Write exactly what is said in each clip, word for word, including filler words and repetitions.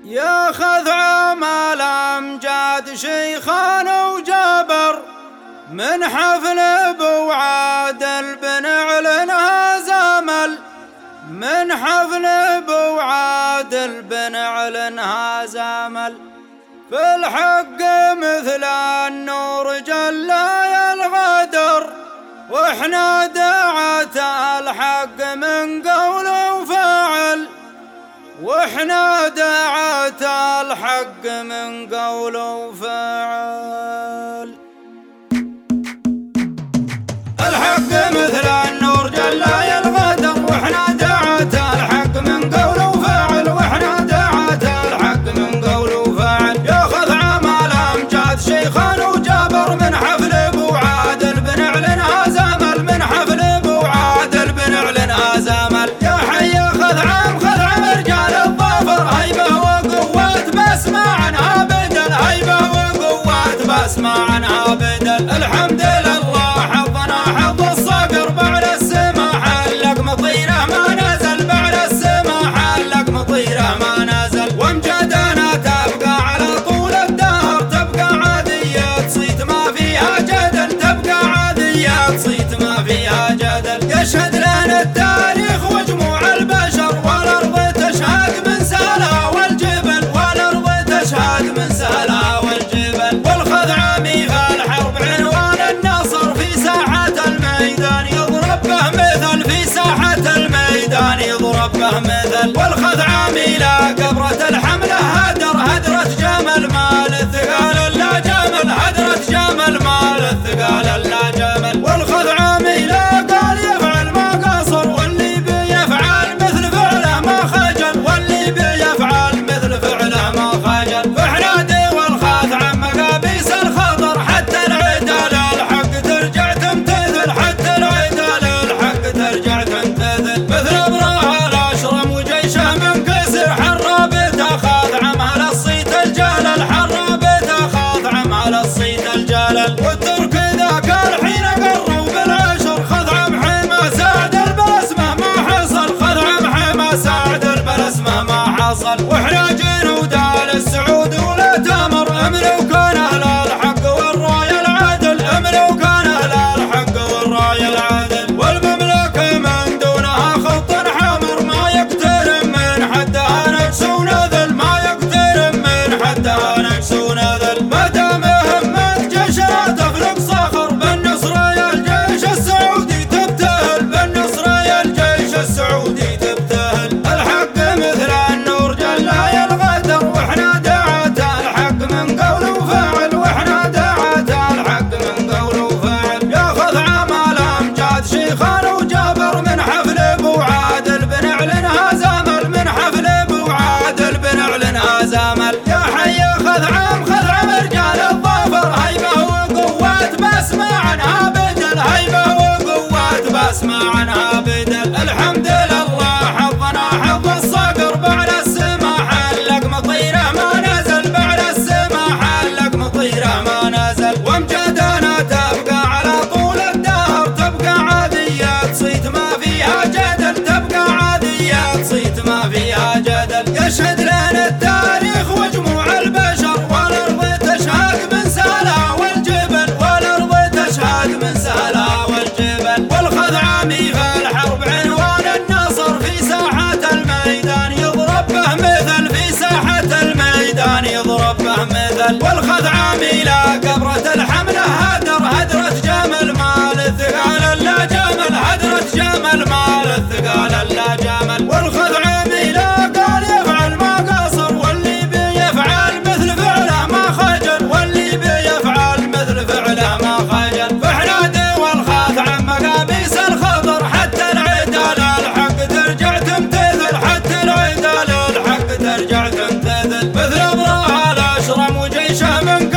يا خذعم الأمجاد شيخان وجابر من حفل بوعادل بنعلنها زمل من حفل بوعادل بنعلنها زمل في الحق مثل النور جلاي الغدر واحنا دعت الحق من قول وفعل واحنا دعت الحق من قول وفعل. الحق مثل النور جلاي الغدر واحنا دعت الحق من قول وفعل واحنا دعت الحق من قول وفعل. ياخذ عمال امجاد شيخان وجابر من حفل بوعادل بنعلنها زمل من حفل بوعادل بنعلنها زمل. يا حي خذ عم خذ عم رجال الظفر هيبه وقوات بسمع عنها بدل هيبه وقوات بسمع عنها بدل. الحمد لله حظنا حظ الصقر بعد السما حلق مطيره ما نزل بعد السما حلق مطيره ما نزل. وامجادنا تبقى على طول الدهر تبقى عاديه صيت ما فيها جدل تبقى عاديه صيت ما فيها جدل. يشهد لنا التاريخ وجموع البشر والارض تشهد من سهلها والجبل والارض تشهد من سهلها والجبل. والخذعمي في الحرب عنوان النصر في ساحة الميدان يضرب به مثل في ساحة الميدان يضرب به مثل. والخذعمي لا قبرة الحملة هدر هدرة جمل مال الثقال لا جمل هدرة جمل مال الثقال لا جمل. والخذعمي لا قال يفعل ما قصر واللي بيفعل مثل فعله ما خجل واللي بيفعل مثل فعله ما خجل. فاحنا دي والخاذعم مقابيس الخطر حتى العدال الحق ترجع تمتثل حتى العدال الحق ترجع تمتثل. مثل ابراه الاشرم وجيشه منكسر حرابته خاذعم على الصيت الجلل حرابته خاذعم على الصيت الجلل. والترك ذاك الحين قروا بالعشر خذعم حما سعد البلسمه ما حصل خذعم حما سعد البلسمه ما حصل. واحنا جنود ال السعود ولا تمر املوا كان اهل الحق والرايه العدل املوا كان اهل الحق والرايه العدل. والمملكه من دونها خط حمر ما يقترب من حدها نكس ونذل ما يقترب من حدها نكس ونذل. ما دام همك جيش لا تفلق صخر بالنصر يا الجيش السعودي تبتهل بالنصر يا الجيش السعودي تبتهل. الحق مثل النور جلاي الغدر واحنا دعت الحق من قول وفعل واحنا دعت الحق من قول وفعل. ياخذ عمال امجاد شيخان وجابر من حفل بوعادل بنعلنها زمل من حفل بوعادل بنعلنها زمل. يا حي خذ عم خذ عم رجال الظفر هيبه وقوات بسمع عنها بدل هيبه وقوات بسمع عنها بدل. الحمد لله حظنا حظ الصقر بعد السما حلق مطيره ما نزل بعد السما حلق مطيره ما نزل. وامجادنا تبقى على طول الدهر تبقى عاديه صيت ما فيها جدل تبقى عاديه صيت ما فيها جدل. يشهد لنا التاريخ وجموع البشر والارض تشهد من سهلها والجبل والارض تشهد من سهلها والجبل. والخذعمي في الحرب عنوان النصر في ساحة الميدان يضرب به مثل في ساحة الميدان يضرب به مثل. والخذعمي لا قبرة الحملة هدر هدرة جمل مال الثقال لا جمل هدرة جمل مال الثقال لا جمل. والخذعمي لا قال يفعل ما قصر واللي بيفعل مثل فعله ما خجل واللي بيفعل مثل فعله ما خجل. فاحنا دي والخاذعم مقابيس الخطر حتى العدال الحق ترجع تمتثل حتى العدال الحق ترجع تمتثل. مثل ابراه الاشرم وجيشه من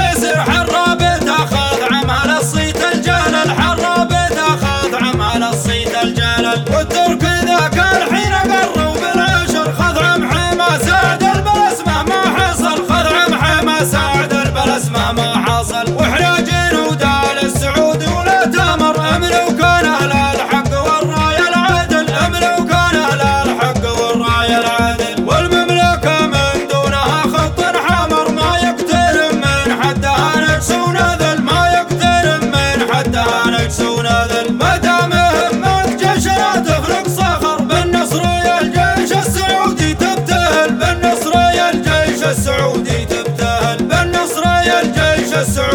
السعود